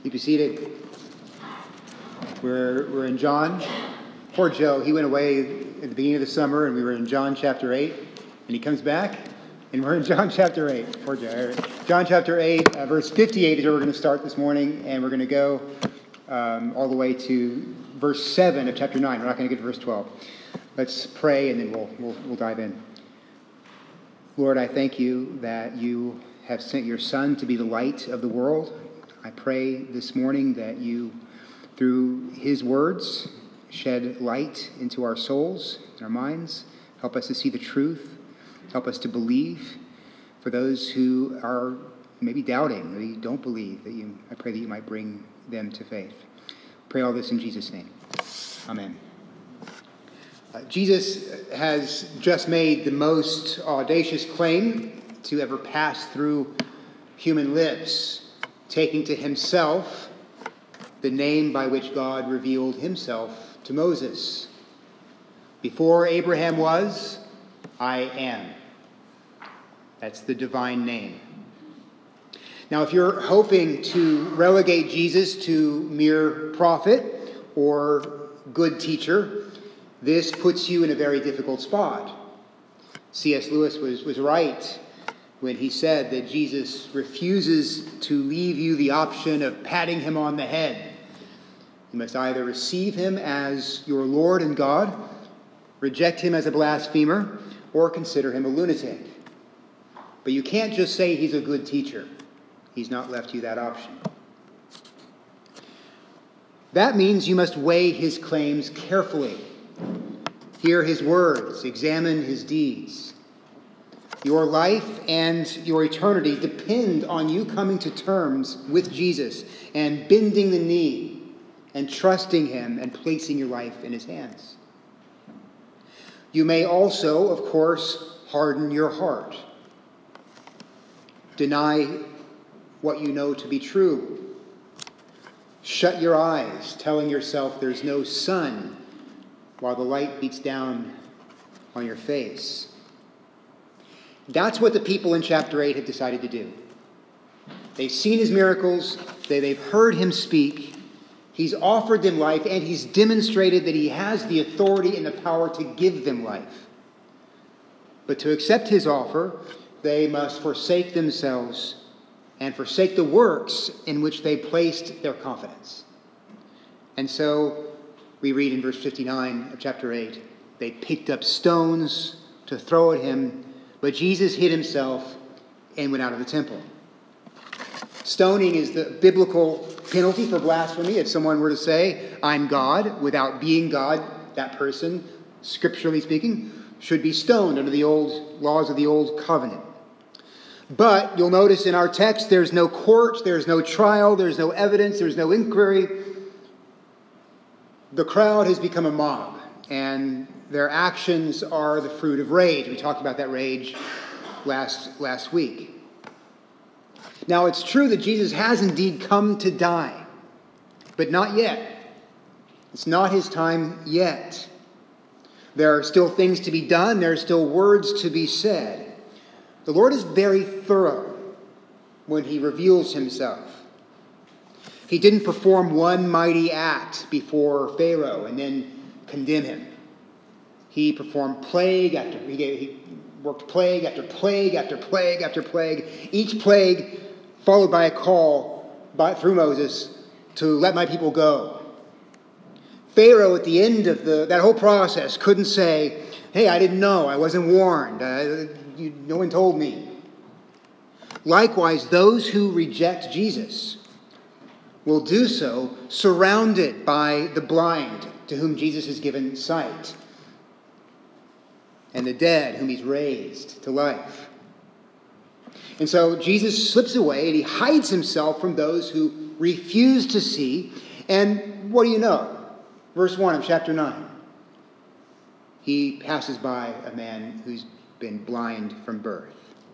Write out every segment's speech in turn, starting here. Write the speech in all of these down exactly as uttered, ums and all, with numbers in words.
You be seated. We're, we're in John. Poor Joe, he went away at the beginning of the summer, and we were in John chapter eight. And he comes back, and we're in John chapter eight. Poor Joe. John chapter eight, uh, verse fifty-eight is where we're going to start this morning, and we're going to go um, all the way to verse seven of chapter nine. We're not going to get to verse twelve. Let's pray, and then we'll, we'll, we'll dive in. Lord, I thank you that you have sent your Son to be the light of the world. I pray this morning that you, through his words, shed light into our souls, our minds. Help us to see the truth. Help us to believe. For those who are maybe doubting, maybe don't believe, that you, I pray that you might bring them to faith. Pray all this in Jesus' name. Amen. Uh, Jesus has just made the most audacious claim to ever pass through human lips, taking to himself the name by which God revealed himself to Moses. Before Abraham was, I am. That's the divine name. Now, if you're hoping to relegate Jesus to mere prophet or good teacher, this puts you in a very difficult spot. C S Lewis was, was right when he said that Jesus refuses to leave you the option of patting him on the head. You must either receive him as your Lord and God, reject him as a blasphemer, or consider him a lunatic. But you can't just say he's a good teacher. He's not left you that option. That means you must weigh his claims carefully. Hear his words, examine his deeds. Your life and your eternity depend on you coming to terms with Jesus and bending the knee and trusting him and placing your life in his hands. You may also, of course, harden your heart. Deny what you know to be true. Shut your eyes, telling yourself there's no sun while the light beats down on your face. That's what the people in chapter eight have decided to do. They've seen his miracles, they, they've heard him speak, he's offered them life, and he's demonstrated that he has the authority and the power to give them life. But to accept his offer, they must forsake themselves and forsake the works in which they placed their confidence. And so we read in verse fifty-nine of chapter eight, they picked up stones to throw at him, but Jesus hid himself and went out of the temple. Stoning is the biblical penalty for blasphemy. If someone were to say, I'm God, without being God, that person, scripturally speaking, should be stoned under the old laws of the old covenant. But you'll notice in our text, there's no court, there's no trial, there's no evidence, there's no inquiry. The crowd has become a mob, and their actions are the fruit of rage. We talked about that rage last, last week. Now, it's true that Jesus has indeed come to die, but not yet. It's not his time yet. There are still things to be done. There are still words to be said. The Lord is very thorough when he reveals himself. He didn't perform one mighty act before Pharaoh and then condemn him. He performed plague after he, gave, he worked plague after plague after plague after plague. Each plague followed by a call by, through Moses to let my people go. Pharaoh, at the end of the, that whole process, couldn't say, hey, I didn't know, I wasn't warned, uh, you, no one told me. Likewise, those who reject Jesus will do so surrounded by the blind to whom Jesus has given sight, and the dead whom he's raised to life. And so Jesus slips away and he hides himself from those who refuse to see. And what do you know? Verse one of chapter nine. He passes by a man who's been blind from birth.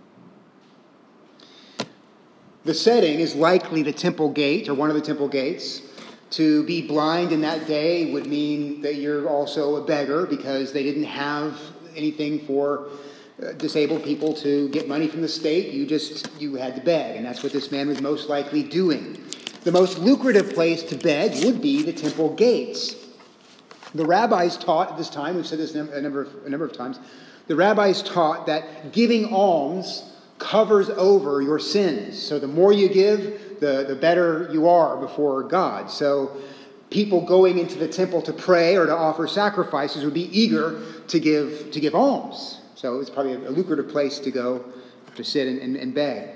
The setting is likely the temple gate, or one of the temple gates. To be blind in that day would mean that you're also a beggar, because they didn't have anything for uh, disabled people to get money from the state. You just, you had to beg, and that's what this man was most likely doing. The most lucrative place to beg would be the temple gates. The rabbis taught at this time, we've said this a number of, a number of times, the rabbis taught that giving alms covers over your sins. So the more you give, the, the better you are before God. So people going into the temple to pray or to offer sacrifices would be eager to give to give alms. So it was probably a, a lucrative place to go to sit and, and, and beg.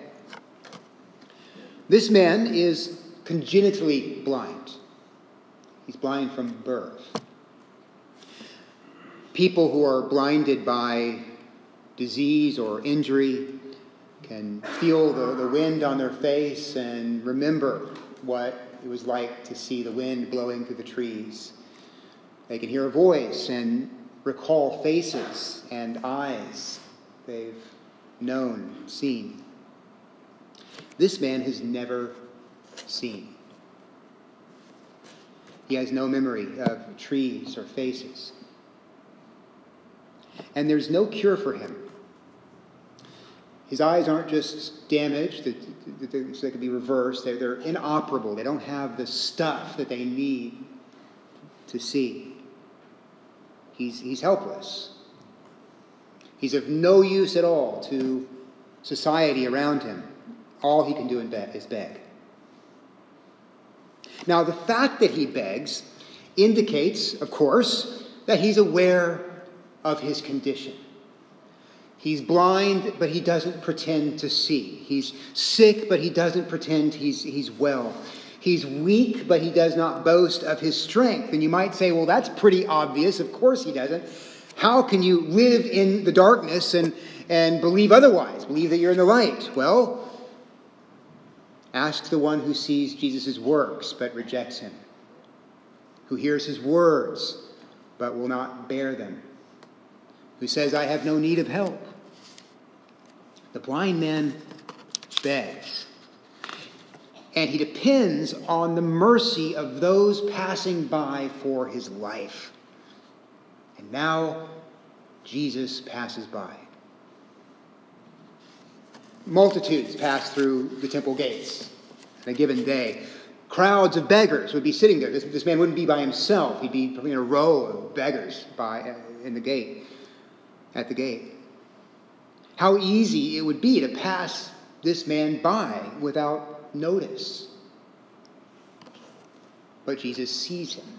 This man is congenitally blind. He's blind from birth. People who are blinded by disease or injury can feel the, the wind on their face and remember what it was like to see the wind blowing through the trees. They can hear a voice and recall faces and eyes they've known, seen. This man has never seen. He has no memory of trees or faces. And there's no cure for him. His eyes aren't just damaged, so they can be reversed. They're, they're inoperable. They don't have the stuff that they need to see. He's, he's helpless. He's of no use at all to society around him. All he can do in bed is beg. Now, the fact that he begs indicates, of course, that he's aware of his condition. He's blind, but he doesn't pretend to see. He's sick, but he doesn't pretend he's, he's well. He's weak, but he does not boast of his strength. And you might say, well, that's pretty obvious. Of course he doesn't. How can you live in the darkness and, and believe otherwise? Believe that you're in the light? Well, ask the one who sees Jesus' works but rejects him, who hears his words but will not bear them, who says, I have no need of help. The blind man begs, and he depends on the mercy of those passing by for his life. And now Jesus passes by. Multitudes pass through the temple gates on a given day. Crowds of beggars would be sitting there. This, this man wouldn't be by himself. He'd be probably in a row of beggars by in the gate, at the gate. How easy it would be to pass this man by without notice. But Jesus sees him.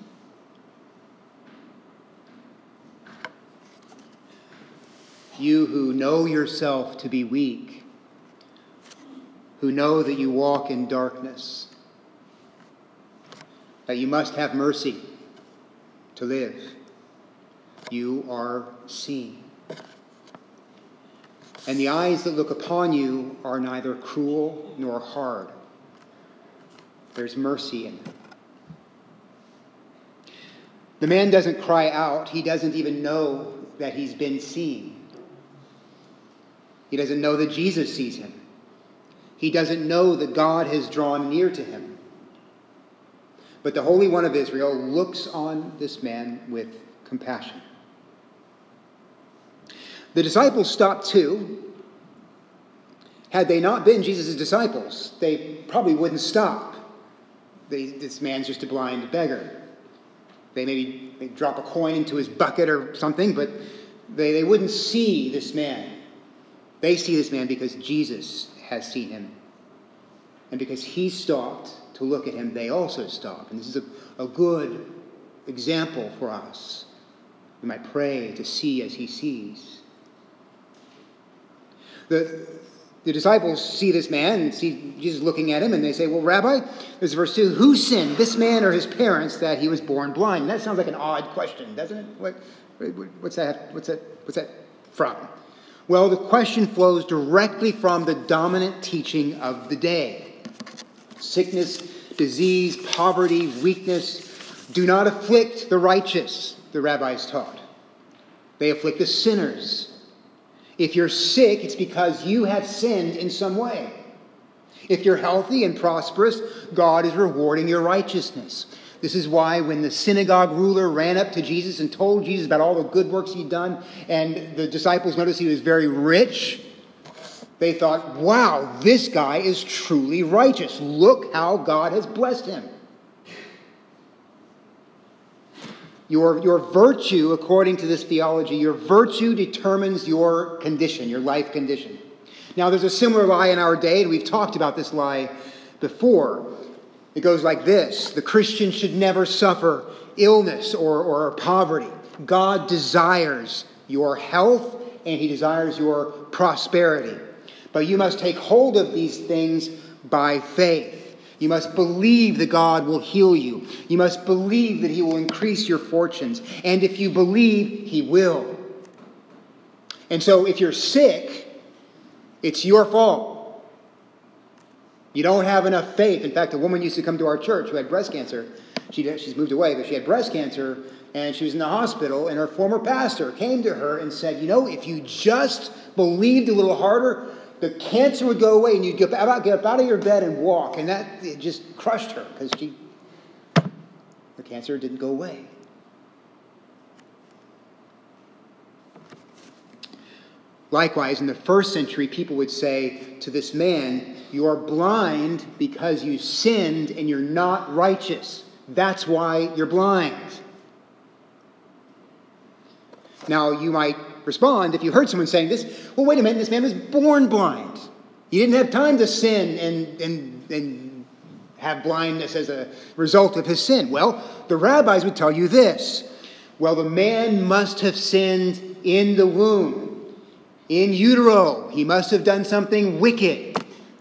You who know yourself to be weak, who know that you walk in darkness, that you must have mercy to live, you are seen. And the eyes that look upon you are neither cruel nor hard. There's mercy in them. The man doesn't cry out. He doesn't even know that he's been seen. He doesn't know that Jesus sees him. He doesn't know that God has drawn near to him. But the Holy One of Israel looks on this man with compassion. The disciples stopped too. Had they not been Jesus' disciples, they probably wouldn't stop. They, this man's just a blind beggar. They maybe they drop a coin into his bucket or something, but they, they wouldn't see this man. They see this man because Jesus has seen him. And because he stopped to look at him, they also stop. And this is a, a good example for us. We might pray to see as he sees. The, the disciples see this man and see Jesus looking at him, and they say, well, Rabbi, there's verse two, who sinned, this man or his parents, that he was born blind? And that sounds like an odd question, doesn't it? What, what's that, what's that, what's that from? Well, the question flows directly from the dominant teaching of the day. Sickness, disease, poverty, weakness do not afflict the righteous, the rabbis taught. They afflict the sinners. If you're sick, it's because you have sinned in some way. If you're healthy and prosperous, God is rewarding your righteousness. This is why when the synagogue ruler ran up to Jesus and told Jesus about all the good works he'd done, and the disciples noticed he was very rich, They thought, wow, this guy is truly righteous. Look how God has blessed him. Your, your virtue, according to this theology, your virtue determines your condition, your life condition. Now, there's a similar lie in our day, and we've talked about this lie before. It goes like this: the Christian should never suffer illness or, or poverty. God desires your health, and he desires your prosperity. But you must take hold of these things by faith. You must believe that God will heal you. You must believe that he will increase your fortunes. And if you believe, he will. And so if you're sick, it's your fault. You don't have enough faith. In fact, a woman used to come to our church who had breast cancer. She, she's moved away, but she had breast cancer, and she was in the hospital, and her former pastor came to her and said, you know, if you just believed a little harder, the cancer would go away, and you'd get up, get up out of your bed and walk. And that it just crushed her, because she, the cancer didn't go away. Likewise, in the first century, people would say to this man, you are blind because you sinned and you're not righteous. That's why you're blind. Now, you might respond, if you heard someone saying this, well, wait a minute, this man was born blind. He didn't have time to sin and, and, and have blindness as a result of his sin. Well, the rabbis would tell you this. Well, the man must have sinned in the womb, in utero. He must have done something wicked.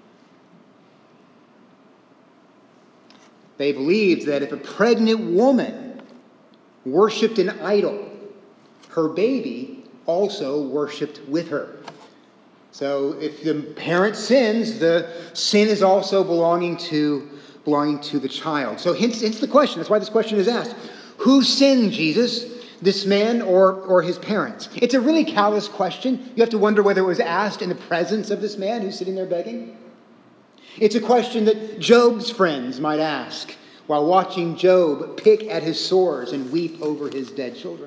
They believed that if a pregnant woman worshipped an idol, her baby also worshipped with her. So if the parent sins, the sin is also belonging to belonging to the child. So hence, hence the question. That's why this question is asked. Who sinned, Jesus? This man or, or his parents? It's a really callous question. You have to wonder whether it was asked in the presence of this man who's sitting there begging. It's a question that Job's friends might ask while watching Job pick at his sores and weep over his dead children.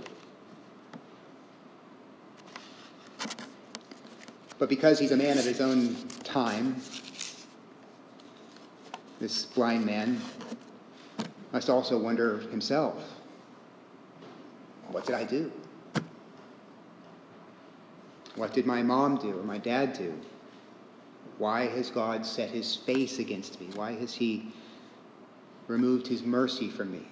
But because he's a man of his own time, this blind man must also wonder himself, what did I do? What did my mom do or my dad do? Why has God set his face against me? Why has he removed his mercy from me?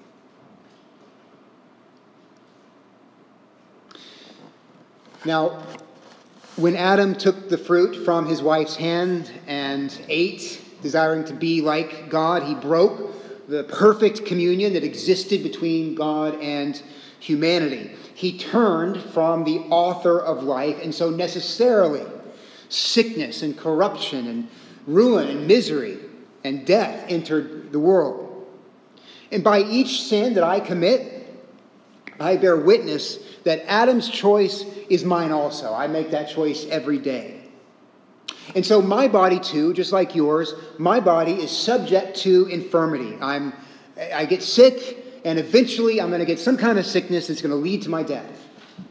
Now, when Adam took the fruit from his wife's hand and ate, desiring to be like God, he broke the perfect communion that existed between God and humanity. He turned from the author of life, and so necessarily sickness and corruption and ruin and misery and death entered the world. And by each sin that I commit, I bear witness that Adam's choice is mine also. I make that choice every day. And so my body too, just like yours, my body is subject to infirmity. I'm, I get sick, and eventually I'm going to get some kind of sickness that's going to lead to my death.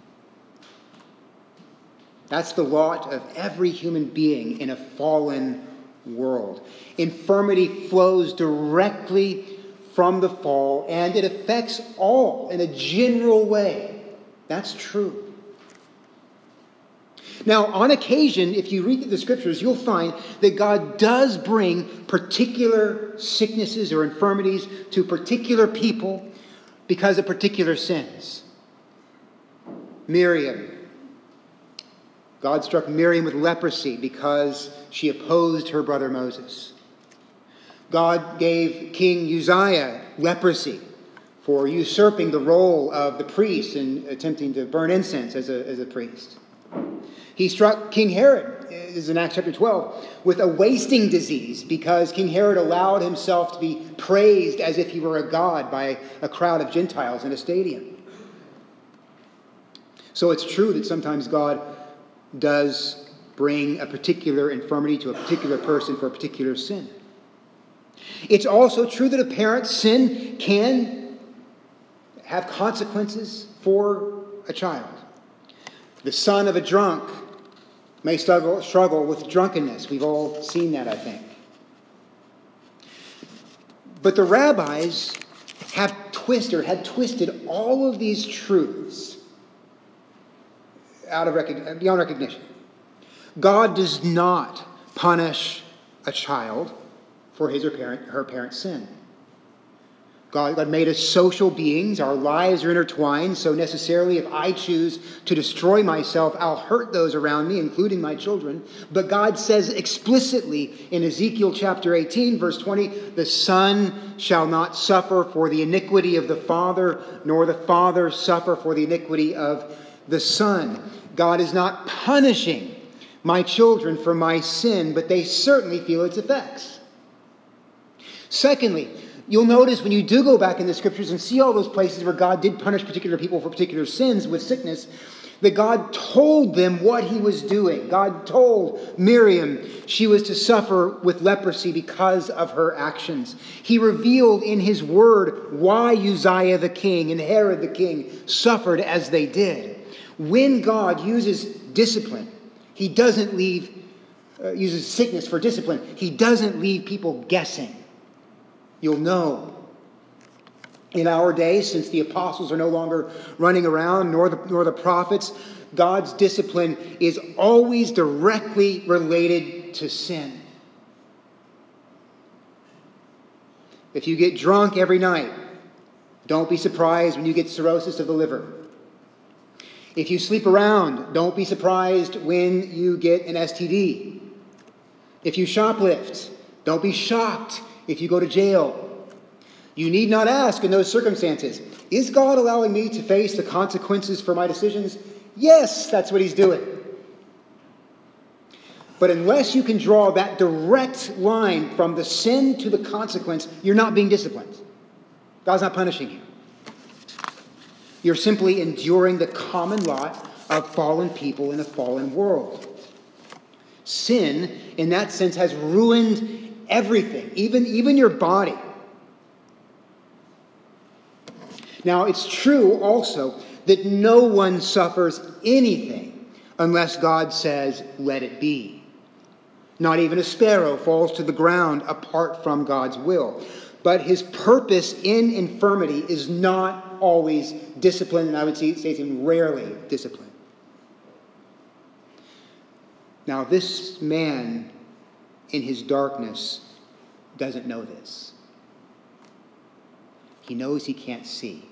That's the lot of every human being in a fallen world. Infirmity flows directly from the fall, and it affects all in a general way. That's true. Now, on occasion, if you read the scriptures, you'll find that God does bring particular sicknesses or infirmities to particular people because of particular sins. Miriam. God struck Miriam with leprosy because she opposed her brother Moses. God gave King Uzziah leprosy for usurping the role of the priest and attempting to burn incense as a, as a priest. He struck King Herod, this is in Acts chapter twelve, with a wasting disease because King Herod allowed himself to be praised as if he were a god by a crowd of Gentiles in a stadium. So it's true that sometimes God does bring a particular infirmity to a particular person for a particular sin. It's also true that a parent's sin can have consequences for a child. The son of a drunk may struggle, struggle with drunkenness. We've all seen that, I think. But the rabbis have twisted, or had twisted all of these truths out of recognition, beyond recognition. God does not punish a child for his or parent, her parent's sin. God, God made us social beings. Our lives are intertwined. So necessarily, if I choose to destroy myself, I'll hurt those around me, including my children. But God says explicitly in Ezekiel chapter eighteen, verse twenty, the son shall not suffer for the iniquity of the father, nor the father suffer for the iniquity of the son. God is not punishing my children for my sin, but they certainly feel its effects. Secondly, you'll notice when you do go back in the scriptures and see all those places where God did punish particular people for particular sins with sickness, that God told them what he was doing. God told Miriam she was to suffer with leprosy because of her actions. He revealed in his word why Uzziah the king and Herod the king suffered as they did. When God uses discipline, he doesn't leave, uh, uses sickness for discipline. He doesn't leave people guessing. You'll know. In our days, since the apostles are no longer running around, nor the, nor the prophets, God's discipline is always directly related to sin. If you get drunk every night, don't be surprised when you get cirrhosis of the liver. If you sleep around, don't be surprised when you get an S T D. If you shoplift, don't be shocked if you go to jail. You need not ask in those circumstances, is God allowing me to face the consequences for my decisions? Yes, that's what he's doing. But unless you can draw that direct line from the sin to the consequence, you're not being disciplined. God's not punishing you. You're simply enduring the common lot of fallen people in a fallen world. Sin, in that sense, has ruined everything, even, even your body. Now, it's true also that no one suffers anything unless God says, let it be. Not even a sparrow falls to the ground apart from God's will. But his purpose in infirmity is not always discipline, and I would say it's even rarely discipline. Now, this man in his darkness doesn't know this. He knows he can't see.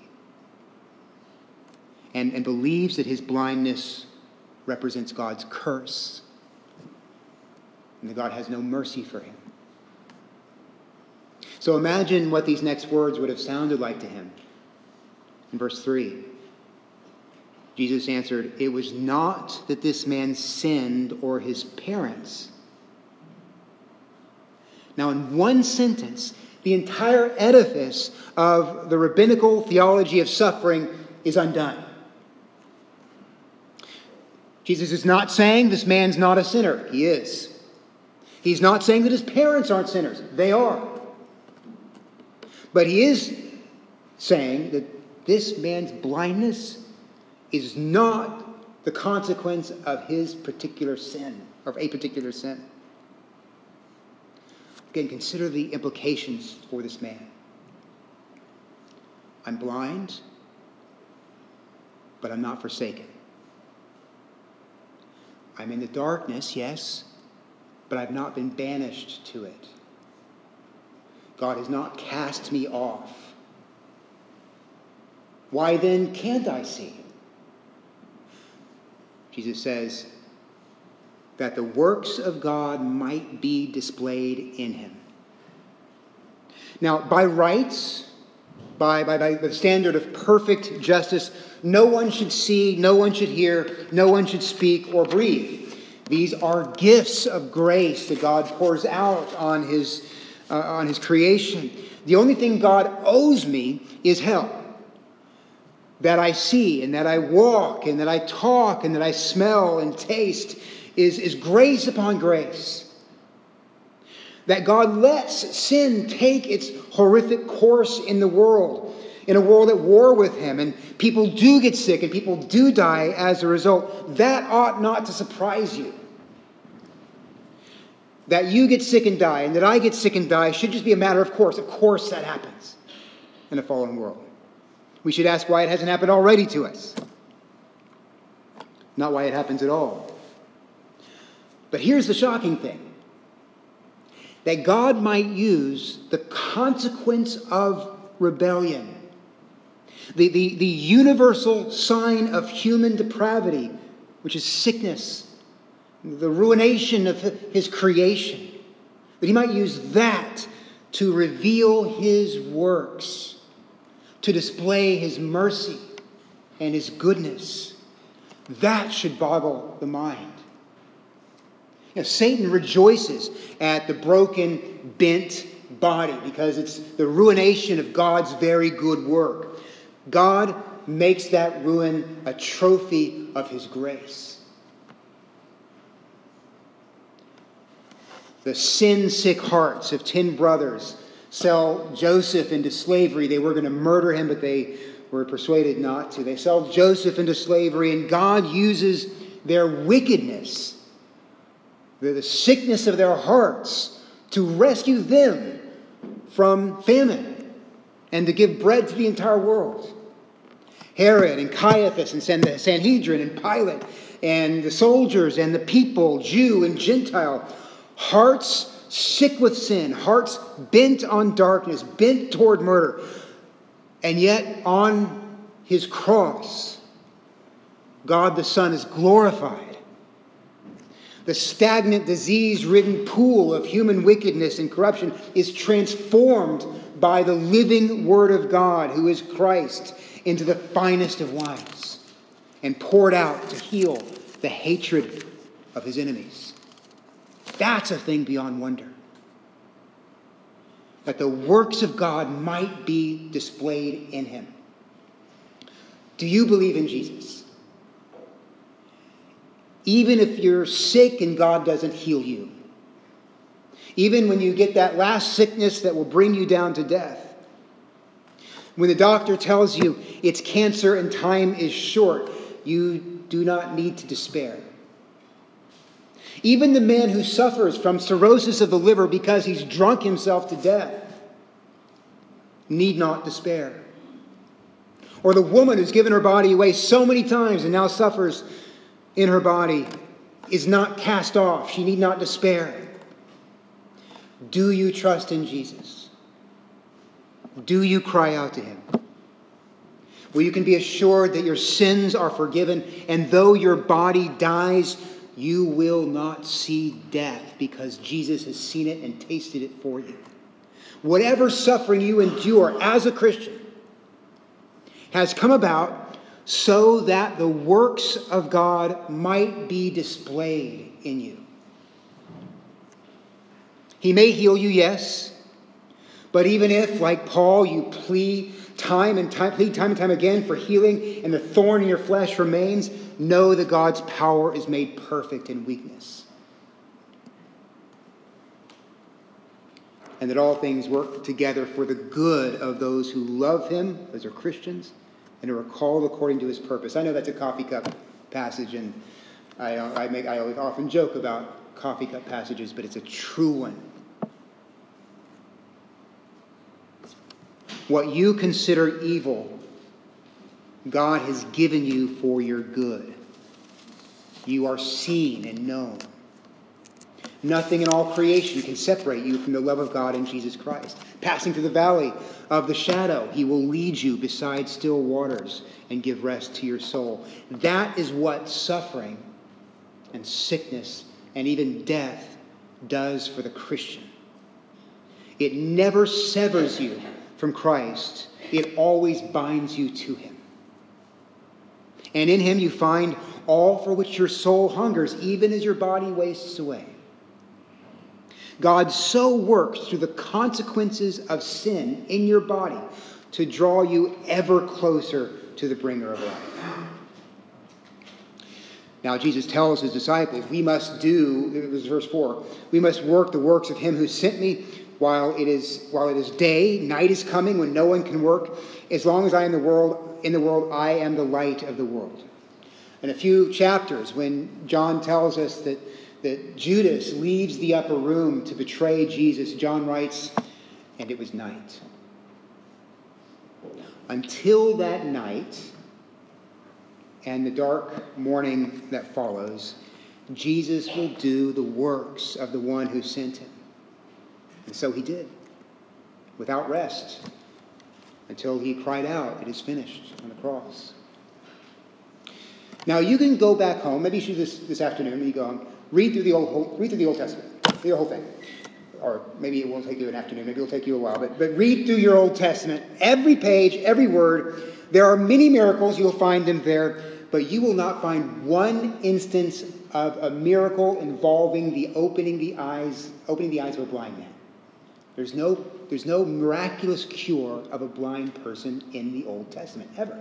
And, and believes that his blindness represents God's curse. And that God has no mercy for him. So imagine what these next words would have sounded like to him. In verse three, Jesus answered, it was not that this man sinned or his parents. Now, in one sentence, the entire edifice of the rabbinical theology of suffering is undone. Jesus is not saying this man's not a sinner. He is. He's not saying that his parents aren't sinners. They are. But he is saying that this man's blindness is not the consequence of his particular sin, or a particular sin. Again, consider the implications for this man. I'm blind, but I'm not forsaken. I'm in the darkness, yes, but I've not been banished to it. God has not cast me off. Why then can't I see? Jesus says that the works of God might be displayed in him. Now, by rights, by, by, by the standard of perfect justice, no one should see, no one should hear, no one should speak or breathe. These are gifts of grace that God pours out on his, uh, on his creation. The only thing God owes me is help. That I see and that I walk and that I talk and that I smell and taste is, is grace upon grace. That God lets sin take its horrific course in the world, in a world at war with him, and people do get sick and people do die as a result. That ought not to surprise you. That you get sick and die, and that I get sick and die should just be a matter of course. Of course that happens in a fallen world. We should ask why it hasn't happened already to us. Not why it happens at all. But here's the shocking thing. That God might use the consequence of rebellion, the, the, the universal sign of human depravity, which is sickness, the ruination of his creation, that he might use that to reveal his works, to display his mercy and his goodness. That should boggle the mind. You know, Satan rejoices at the broken, bent body because it's the ruination of God's very good work. God makes that ruin a trophy of his grace. The sin-sick hearts of ten brothers sell Joseph into slavery. They were going to murder him, but they were persuaded not to. They sell Joseph into slavery, and God uses their wickedness, the sickness of their hearts, to rescue them from famine and to give bread to the entire world. Herod and Caiaphas and the Sanhedrin and Pilate and the soldiers and the people, Jew and Gentile, hearts sick with sin, hearts bent on darkness, bent toward murder. And yet on his cross, God the Son is glorified. The stagnant, disease-ridden pool of human wickedness and corruption is transformed by the living Word of God, who is Christ, into the finest of wines and poured out to heal the hatred of his enemies. That's a thing beyond wonder. That the works of God might be displayed in him. Do you believe in Jesus? Even if you're sick and God doesn't heal you. Even when you get that last sickness that will bring you down to death. When the doctor tells you it's cancer and time is short, you do not need to despair. Even the man who suffers from cirrhosis of the liver because he's drunk himself to death need not despair. Or the woman who's given her body away so many times and now suffers in her body is not cast off. She need not despair. Do you trust in Jesus? Do you cry out to him? Well, you can be assured that your sins are forgiven, and though your body dies, you will not see death because Jesus has seen it and tasted it for you. Whatever suffering you endure as a Christian has come about so that the works of God might be displayed in you. He may heal you, yes, but even if, like Paul, you plead time and time, plead time and time again for healing and the thorn in your flesh remains, know that God's power is made perfect in weakness. And that all things work together for the good of those who love him, those are Christians, and are called according to his purpose. I know that's a coffee cup passage, and I, I, make, I often joke about coffee cup passages, but it's a true one. What you consider evil, God has given you for your good. You are seen and known. Nothing in all creation can separate you from the love of God in Jesus Christ. Passing through the valley of the shadow, he will lead you beside still waters and give rest to your soul. That is what suffering and sickness and even death does for the Christian. It never severs you from Christ. It always binds you to him. And in him you find all for which your soul hungers, even as your body wastes away. God so works through the consequences of sin in your body to draw you ever closer to the bringer of life. Now Jesus tells his disciples, we must do, it was verse four, we must work the works of him who sent me while it is while it is day. Night is coming when no one can work. As long as I am in the world, in the world, I am the light of the world. In a few chapters, when John tells us that that Judas leaves the upper room to betray Jesus, John writes, and it was night. Until that night and the dark morning that follows, Jesus will do the works of the one who sent him. And so he did, without rest, until he cried out, "It is finished," on the cross. Now you can go back home, maybe you should this, this afternoon, you go home, read through the Old, read through the Old Testament, read the whole thing. Or maybe it won't take you an afternoon, maybe it'll take you a while, but, but read through your Old Testament, every page, every word. There are many miracles, you'll find them there, but you will not find one instance of a miracle involving the opening the eyes, opening the eyes of a blind man. There's no, there's no miraculous cure of a blind person in the Old Testament, ever.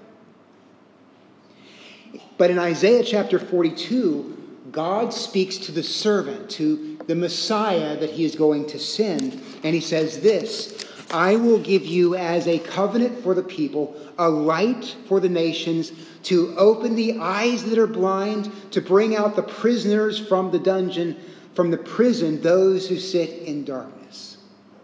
But in Isaiah chapter forty-two, God speaks to the servant, to the Messiah that he is going to send, and he says this, "I will give you as a covenant for the people, a light for the nations, to open the eyes that are blind, to bring out the prisoners from the dungeon, from the prison, those who sit in darkness."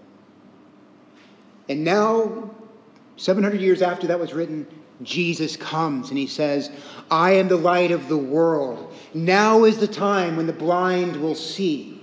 And now, seven hundred years after that was written, Jesus comes and he says, "I am the light of the world. Now is the time when the blind will see."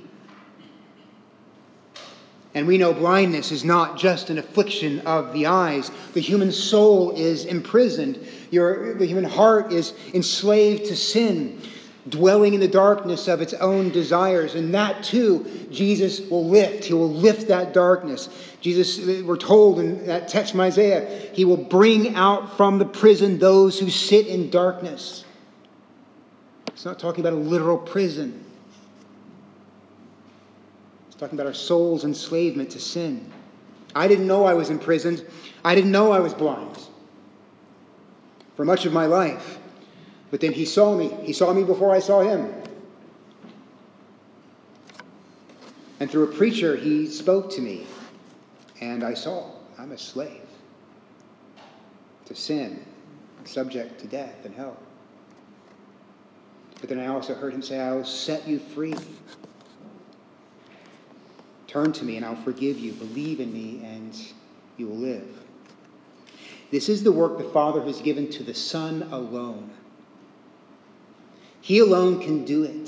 And we know blindness is not just an affliction of the eyes. The human soul is imprisoned. Your, the human heart is enslaved to sin, dwelling in the darkness of its own desires. And that too, Jesus will lift. He will lift that darkness. Jesus, we're told in that text from Isaiah, he will bring out from the prison those who sit in darkness. It's not talking about a literal prison. It's talking about our soul's enslavement to sin. I didn't know I was imprisoned. I didn't know I was blind for much of my life. But then he saw me. He saw me before I saw him. And through a preacher, he spoke to me. And I saw I'm a slave to sin, subject to death and hell. But then I also heard him say, "I will set you free. Turn to me and I'll forgive you. Believe in me and you will live." This is the work the Father has given to the Son alone. He alone can do it.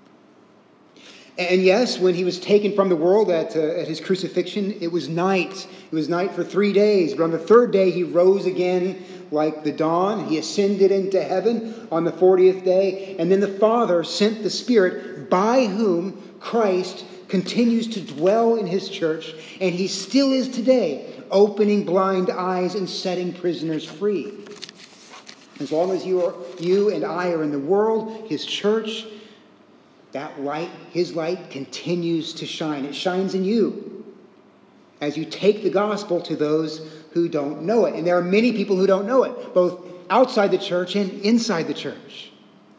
And yes, when he was taken from the world at, uh, at his crucifixion, it was night. It was night for three days. But on the third day, he rose again like the dawn. He ascended into heaven on the fortieth day. And then the Father sent the Spirit, by whom Christ continues to dwell in his church. And he still is today, opening blind eyes and setting prisoners free. As long as you, are, you and I are in the world, his church, that light, his light, continues to shine. It shines in you as you take the gospel to those who don't know it. And there are many people who don't know it, both outside the church and inside the church.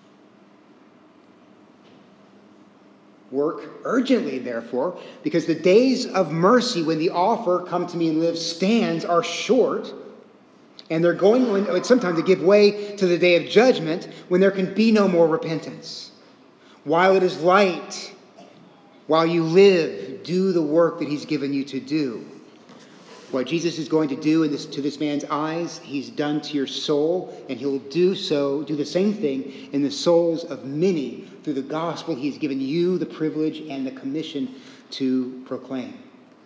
Work urgently, therefore, because the days of mercy when the offer, "Come to me and live," stands are short. And they're going sometimes to give way to the day of judgment when there can be no more repentance. While it is light, while you live, do the work that he's given you to do. What Jesus is going to do in this, to this man's eyes, he's done to your soul, and he'll do so, do the same thing in the souls of many through the gospel he's given you the privilege and the commission to proclaim.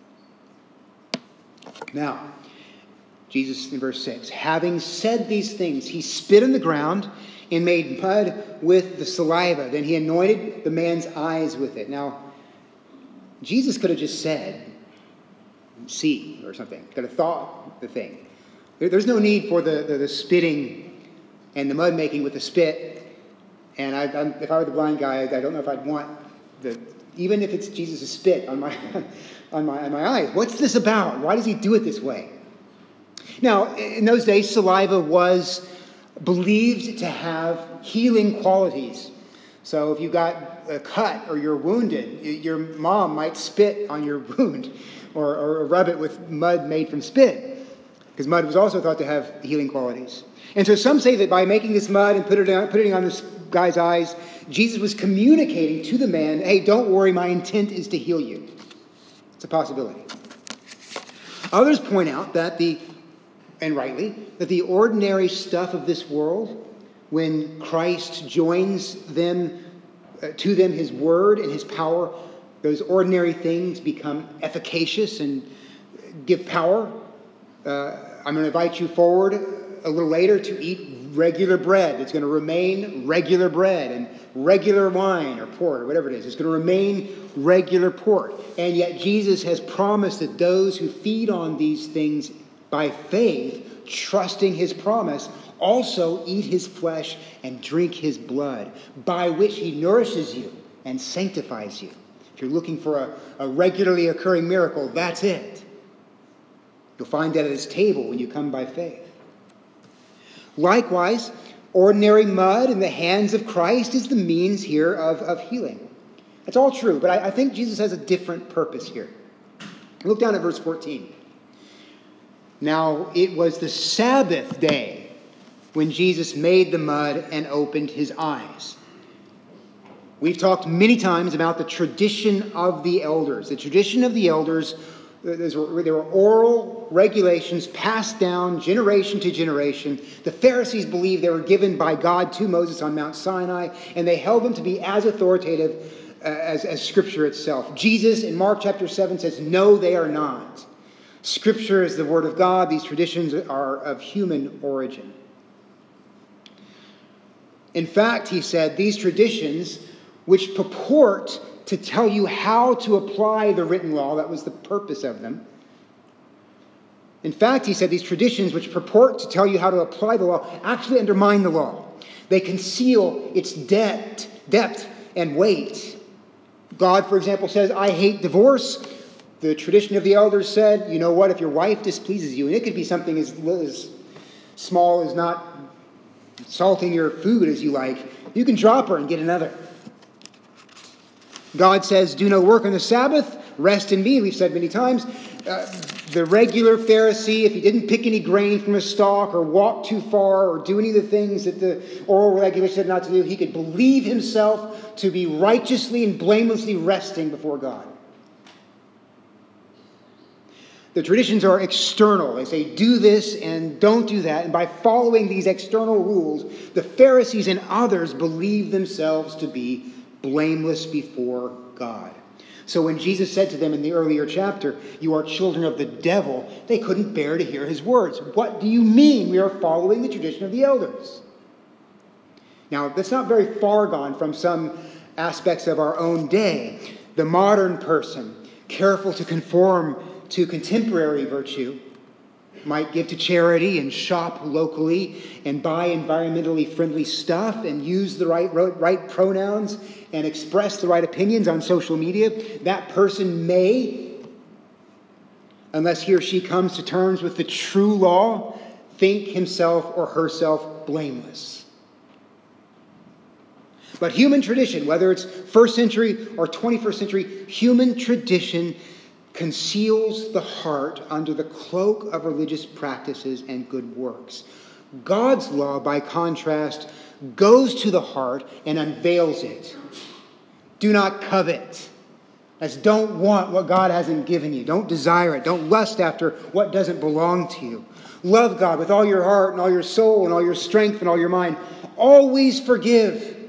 Now, Jesus in verse six, having said these things, he spit on the ground and made mud with the saliva. Then he anointed the man's eyes with it. Now, Jesus could have just said, "See," or something. Could have thought the thing. There, there's no need for the, the, the spitting and the mud making with the spit. And I, I'm, if I were the blind guy, I don't know if I'd want the, even if it's Jesus' spit on my, on my, on my eyes. What's this about? Why does he do it this way? Now, in those days, saliva was believed to have healing qualities. So if you got a cut or you're wounded, your mom might spit on your wound or, or rub it with mud made from spit. because mud was also thought to have healing qualities. And so some say that by making this mud and put it on, putting it on this guy's eyes, Jesus was communicating to the man, hey, don't worry, my intent is to heal you. It's a possibility. Others point out that the, and rightly, that the ordinary stuff of this world, when Christ joins them, uh, to them his word and his power, those ordinary things become efficacious and give power. Uh, I'm going to invite you forward a little later to eat regular bread. It's going to remain regular bread, and regular wine or port or whatever it is. It's going to remain regular port. And yet Jesus has promised that those who feed on these things by faith, trusting his promise, also eat his flesh and drink his blood, by which he nourishes you and sanctifies you. If you're looking for a, a regularly occurring miracle, that's it. You'll find that at his table when you come by faith. Likewise, ordinary mud in the hands of Christ is the means here of, of healing. That's all true, but I, I think Jesus has a different purpose here. Look down at verse fourteen. Now, it was the Sabbath day when Jesus made the mud and opened his eyes. We've talked many times about the tradition of the elders. The tradition of the elders, there were oral regulations passed down generation to generation. The Pharisees believed they were given by God to Moses on Mount Sinai, and they held them to be as authoritative uh, as, as Scripture itself. Jesus in Mark chapter seven says, no, they are not. Scripture is the Word of God. These traditions are of human origin. In fact, he said, these traditions, which purport to tell you how to apply the written law, that was the purpose of them. In fact, he said, these traditions, which purport to tell you how to apply the law, actually undermine the law. They conceal its depth, depth and weight. God, for example, says, I hate divorce. The tradition of the elders said, you know what, if your wife displeases you, and it could be something as, as small as not salting your food as you like, you can drop her and get another. God says, do no work on the Sabbath, rest in me. We've said many times. Uh, the regular Pharisee, if he didn't pick any grain from a stalk or walk too far or do any of the things that the oral regulations said not to do, he could believe himself to be righteously and blamelessly resting before God. The traditions are external. They say, do this and don't do that. And by following these external rules, the Pharisees and others believe themselves to be blameless before God. So when Jesus said to them in the earlier chapter, you are children of the devil, they couldn't bear to hear his words. What do you mean we are following the tradition of the elders? Now, that's not very far gone from some aspects of our own day. The modern person, careful to conform to contemporary virtue, might give to charity and shop locally and buy environmentally friendly stuff and use the right, right pronouns and express the right opinions on social media. That person may, unless he or she comes to terms with the true law, think himself or herself blameless. But human tradition, whether it's first century or twenty-first century, human tradition conceals the heart under the cloak of religious practices and good works. God's law, by contrast, goes to the heart and unveils it. Do not covet. That's don't want what God hasn't given you. Don't desire it. Don't lust after what doesn't belong to you. Love God with all your heart and all your soul and all your strength and all your mind. Always forgive.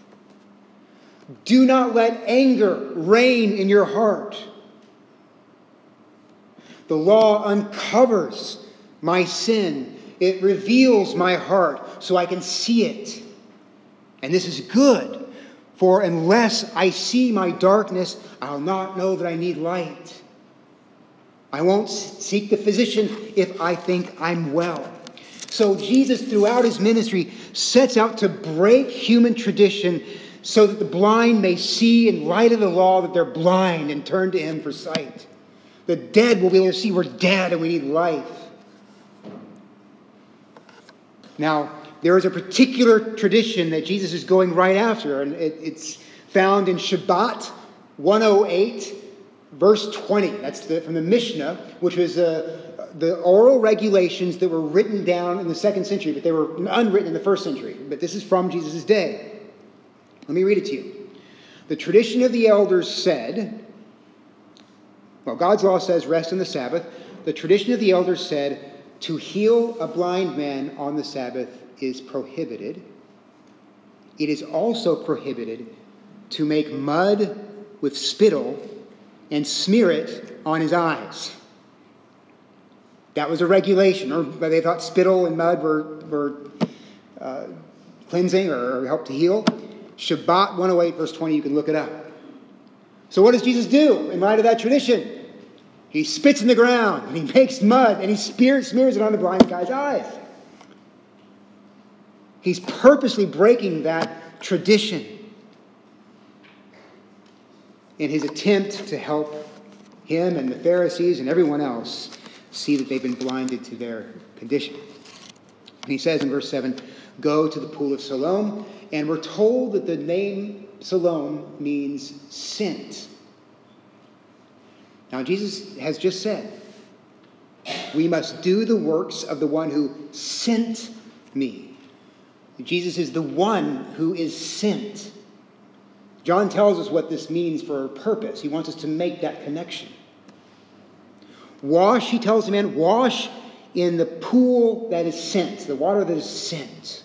Do not let anger reign in your heart. The law uncovers my sin. It reveals my heart so I can see it. And this is good, for unless I see my darkness, I'll not know that I need light. I won't seek the physician if I think I'm well. So Jesus, throughout his ministry, sets out to break human tradition so that the blind may see in light of the law that they're blind and turn to him for sight. The dead will be able to see we're dead and we need life. Now, there is a particular tradition that Jesus is going right after, and it, it's found in Shabbat one oh eight, verse twenty. That's the, from the Mishnah, which was uh, the oral regulations that were written down in the second century, but they were unwritten in the first century. But this is from Jesus' day. Let me read it to you. The tradition of the elders said, well, God's law says rest on the Sabbath. The tradition of the elders said, to heal a blind man on the Sabbath is prohibited. It is also prohibited to make mud with spittle and smear it on his eyes. That was a regulation, or they thought spittle and mud were, were uh, cleansing or helped to heal. Shabbat one oh eight, verse twenty, you can look it up. So what does Jesus do in light of that tradition? He spits in the ground, and he makes mud, and he smears, smears it on the blind guy's eyes. He's purposely breaking that tradition in his attempt to help him and the Pharisees and everyone else see that they've been blinded to their condition. And he says in verse seven, go to the pool of Siloam. And we're told that the name Siloam means sent. Now, Jesus has just said, we must do the works of the one who sent me. Jesus is the one who is sent. John tells us what this means for a purpose. He wants us to make that connection. Wash, he tells the man, wash in the pool that is sent, the water that is sent.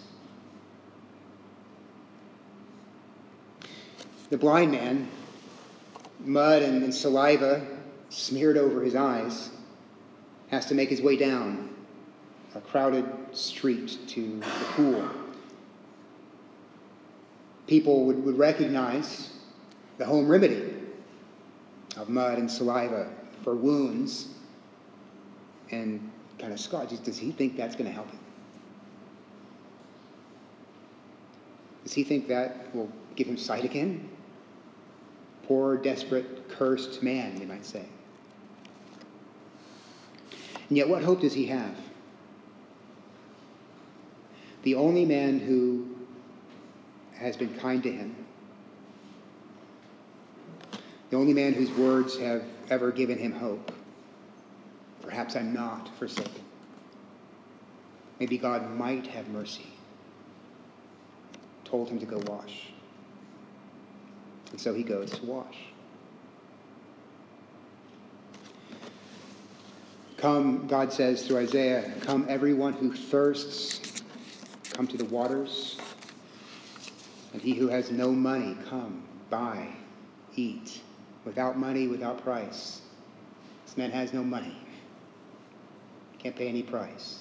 The blind man, mud and, and saliva smeared over his eyes, has to make his way down a crowded street to the pool. People would, would recognize the home remedy of mud and saliva for wounds and kind of scar. Does he think that's going to help him? Does he think that will give him sight again? Poor, desperate, cursed man, they might say. And yet what hope does he have? The only man who has been kind to him, the only man whose words have ever given him hope. Perhaps I'm not forsaken. Maybe God might have mercy. Told him to go wash. And so he goes to wash. Come, God says through Isaiah, come everyone who thirsts, come to the waters. And he who has no money, come, buy, eat. Without money, without price. This man has no money. Can't pay any price.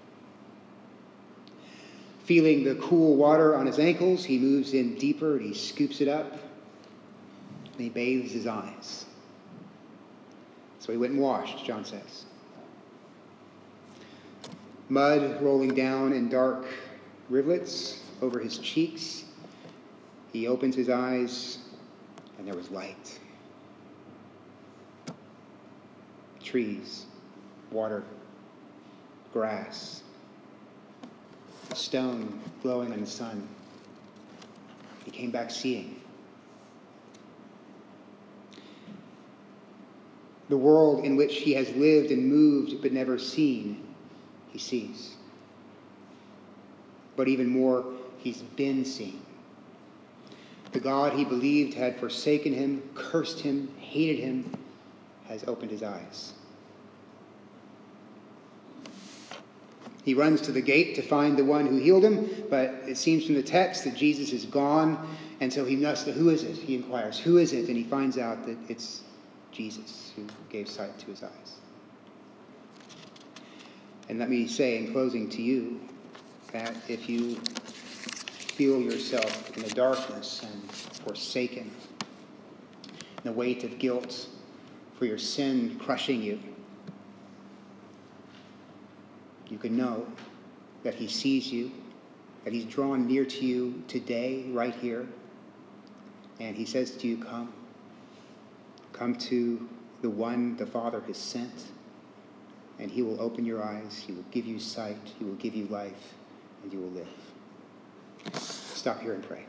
Feeling the cool water on his ankles, he moves in deeper and he scoops it up. And he bathes his eyes. So he went and washed, John says. Mud rolling down in dark rivulets over his cheeks. He opens his eyes, and there was light. Trees, water, grass, a stone glowing in the sun. He came back seeing. The world in which he has lived and moved but never seen, he sees. But even more, he's been seen. The God he believed had forsaken him, cursed him, hated him, has opened his eyes. He runs to the gate to find the one who healed him, but it seems from the text that Jesus is gone, and so he must, who is it? He inquires, who is it? And he finds out that it's Jesus who gave sight to his eyes. And let me say in closing to you that if you feel yourself in the darkness and forsaken, the weight of guilt for your sin crushing you, you can know that he sees you, that he's drawn near to you today, right here, and he says to you, come. Come to the one the Father has sent, and he will open your eyes, he will give you sight, he will give you life, and you will live. Stop here and pray.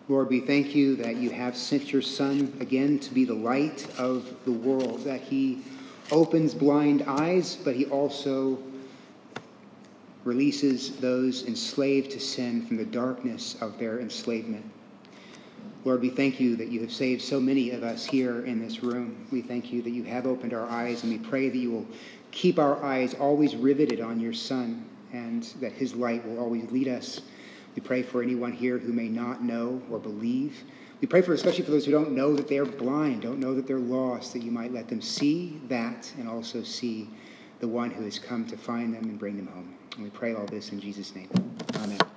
Lord, we thank you that you have sent your Son again to be the light of the world, that he opens blind eyes, but he also releases those enslaved to sin from the darkness of their enslavement. Lord, we thank you that you have saved so many of us here in this room. We thank you that you have opened our eyes, and we pray that you will keep our eyes always riveted on your Son, and that his light will always lead us. We pray for anyone here who may not know or believe. We pray for, especially for those who don't know that they're blind, don't know that they're lost, that you might let them see that and also see the one who has come to find them and bring them home. And we pray all this in Jesus' name. Amen.